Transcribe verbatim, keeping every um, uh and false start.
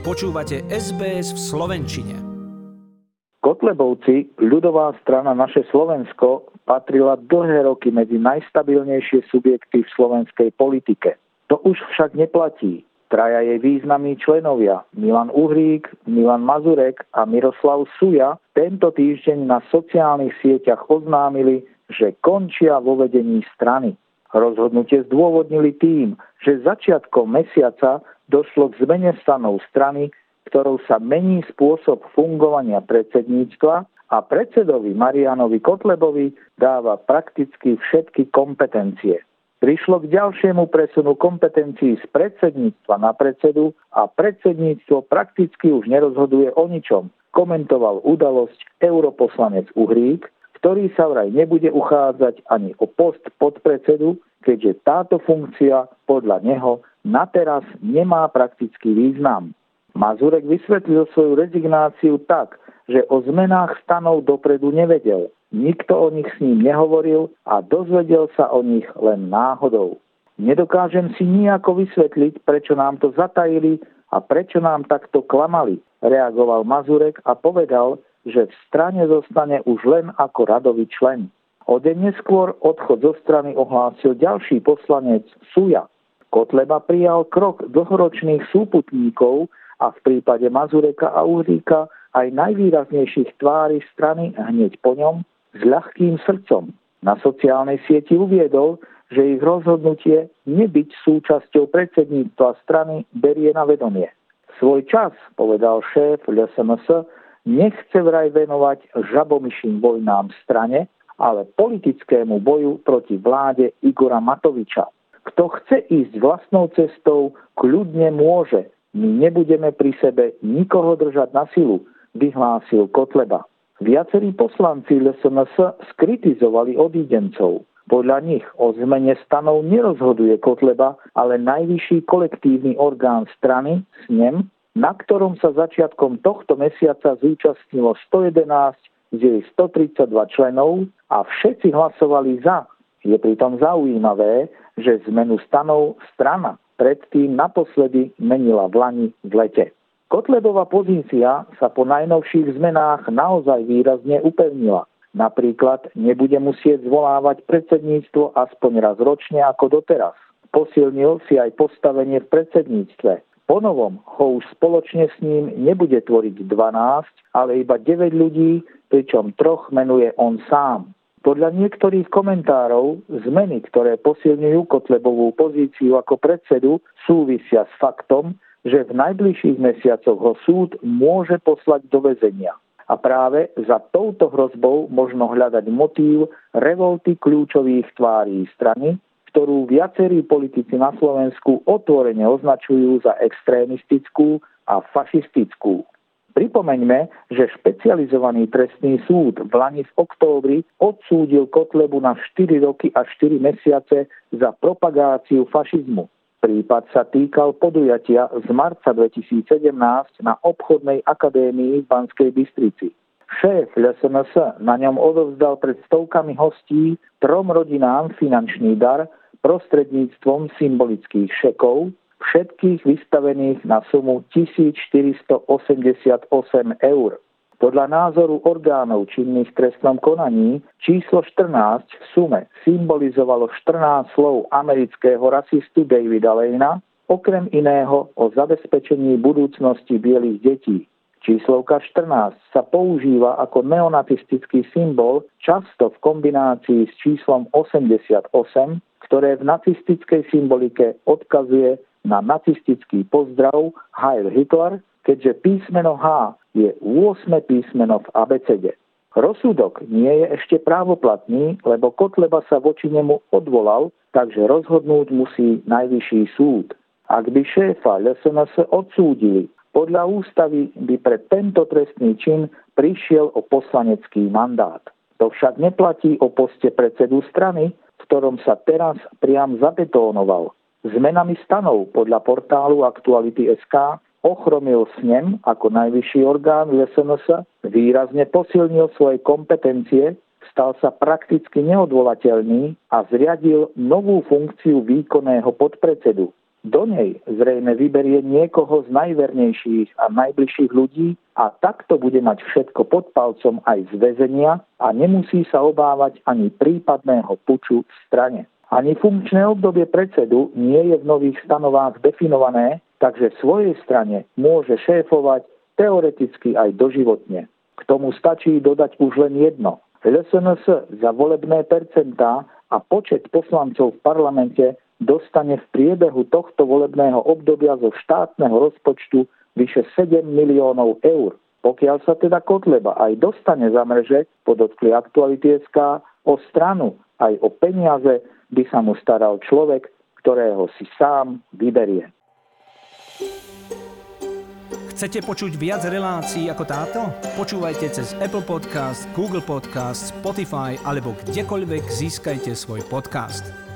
Počúvate es bé es v slovenčine. Kotlebovci, ľudová strana Naše Slovensko, patrila dlhé roky medzi najstabilnejšie subjekty v slovenskej politike. To už však neplatí. Traja jej významní členovia, Milan Uhrík, Milan Mazurek a Miroslav Suja, tento týždeň na sociálnych sieťach oznámili, že končia vo vedení strany. Rozhodnutie zdôvodnili tým, že začiatkom mesiaca došlo k zmene stanov strany, ktorou sa mení spôsob fungovania predsedníctva a predsedovi Marianovi Kotlebovi dáva prakticky všetky kompetencie. Prišlo k ďalšiemu presunu kompetencií z predsedníctva na predsedu a predsedníctvo prakticky už nerozhoduje o ničom, komentoval udalosť europoslanec Uhrík, ktorý sa vraj nebude uchádzať ani o post podpredsedu, keďže táto funkcia podľa neho na teraz nemá praktický význam. Mazurek vysvetlil svoju rezignáciu tak, že o zmenách stanov dopredu nevedel. Nikto o nich s ním nehovoril a dozvedel sa o nich len náhodou. Nedokážem si nijako vysvetliť, prečo nám to zatajili a prečo nám takto klamali, reagoval Mazurek a povedal, že v strane zostane už len ako radový člen. O deň neskôr odchod zo strany ohlásil ďalší poslanec Suja. Kotleba prijal krok dlhoročných súputníkov a v prípade Mazureka a Uhríka aj najvýraznejších tvári strany hneď po ňom s ľahkým srdcom. Na sociálnej sieti uviedol, že ich rozhodnutie nebyť súčasťou predsedníctva strany berie na vedomie. Svoj čas, povedal šéf el es em es, nechce vraj venovať žabomyším vojnám v strane, ale politickému boju proti vláde Igora Matoviča. Kto chce ísť vlastnou cestou, kľudne môže. My nebudeme pri sebe nikoho držať na silu, vyhlásil Kotleba. Viacerí poslanci el es em es skritizovali odídencov. Podľa nich o zmene stanov nerozhoduje Kotleba, ale najvyšší kolektívny orgán strany, snem, na ktorom sa začiatkom tohto mesiaca zúčastnilo sto jedenásť z jej stotridsaťdva členov a všetci hlasovali za. Je pritom zaujímavé, že zmenu stanov strana predtým naposledy menila v lani v lete. Kotlebova pozícia sa po najnovších zmenách naozaj výrazne upevnila. Napríklad nebude musieť zvolávať predsedníctvo aspoň raz ročne ako doteraz. Posilnil si aj postavenie v predsedníctve. Ponovom ho už spoločne s ním nebude tvoriť dvanásť, ale iba deväť ľudí, pričom troch menuje on sám. Podľa niektorých komentárov zmeny, ktoré posilňujú Kotlebovú pozíciu ako predsedu, súvisia s faktom, že v najbližších mesiacoch ho súd môže poslať do väzenia. A práve za touto hrozbou možno hľadať motív revolty kľúčových tvárí strany, ktorú viacerí politici na Slovensku otvorene označujú za extrémistickú a fašistickú. Pripomeňme, že špecializovaný trestný súd v lani v októbri odsúdil Kotlebu na štyri roky a štyri mesiace za propagáciu fašizmu. Prípad sa týkal podujatia z marca dvetisícsedemnásť na obchodnej akadémii v Banskej Bystrici. Šéf el es em es na ňom odovzdal pred stovkami hostí trom rodinám finančný dar prostredníctvom symbolických šekov, všetkých vystavených na sumu tisícštyristoosemdesiatosem eur. Podľa názoru orgánov činných v trestnom konaní číslo štrnásť v sume symbolizovalo štrnásť slov amerického rasistu Davida Lanea, okrem iného o zabezpečení budúcnosti bielých detí. Číslovka štrnásť sa používa ako neonacistický symbol, často v kombinácii s číslom osemdesiatosem, ktoré v nacistickej symbolike odkazuje na nacistický pozdrav Heil Hitler, keďže písmeno H je ôsme písmeno v abecede. Rozsudok nie je ešte právoplatný, lebo Kotleba sa voči nemu odvolal, takže rozhodnúť musí najvyšší súd. Ak by šéfa el es em es odsúdili, podľa ústavy by pre tento trestný čin prišiel o poslanecký mandát. To však neplatí o poste predsedu strany, v ktorom sa teraz priam zabetónoval. Zmenami stanov podľa portálu Aktuality bodka es ká ochromil snem ako najvyšší orgán el es em es, výrazne posilnil svoje kompetencie, stal sa prakticky neodvolateľný a zriadil novú funkciu výkonného podpredsedu. Do nej zrejme vyberie niekoho z najvernejších a najbližších ľudí a takto bude mať všetko pod palcom aj z väzenia a nemusí sa obávať ani prípadného puču v strane. Ani funkčné obdobie predsedu nie je v nových stanovách definované, takže svojej strane môže šéfovať teoreticky aj doživotne. K tomu stačí dodať už len jedno. el es en es za volebné percentá a počet poslancov v parlamente dostane v priebehu tohto volebného obdobia zo štátneho rozpočtu vyše sedem miliónov eur. Pokiaľ sa teda Kotleba aj dostane za mreže, podotkli Aktuality bodka es ká, o stranu aj o peniaze by sa mu staral človek, ktorého si sám vyberie. Chcete počuť viac relácií ako táto? Počúvajte cez Apple Podcast, Google Podcast, Spotify alebo kdekoľvek získajte svoj podcast.